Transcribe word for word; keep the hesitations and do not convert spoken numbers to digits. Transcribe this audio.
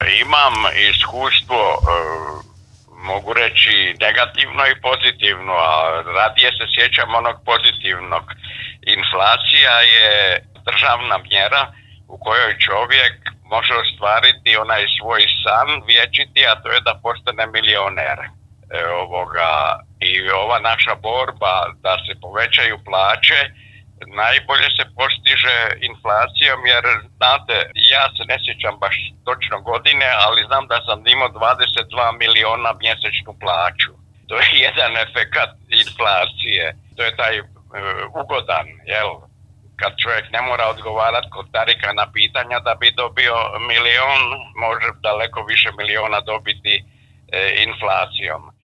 imam iskustvo, e, mogu reći negativno i pozitivno, a radije se sjećam onog pozitivnog. Inflacija je državna mjera u kojoj čovjek može ostvariti onaj svoj san vječiti, a to je da postane milioner. E, ovoga, i ova naša borba da se povećaju plaće najbolje se postiže inflacijom, jer znate, ja se ne sjećam baš točno godine, ali znam da sam imao dvadeset dva miliona mjesečnu plaću. To je jedan efekat inflacije. To je taj e, ugodan, jel? Kad čovjek ne mora odgovarati kod tarika na pitanja da bi dobio milion, može daleko više miliona dobiti e, inflacijom.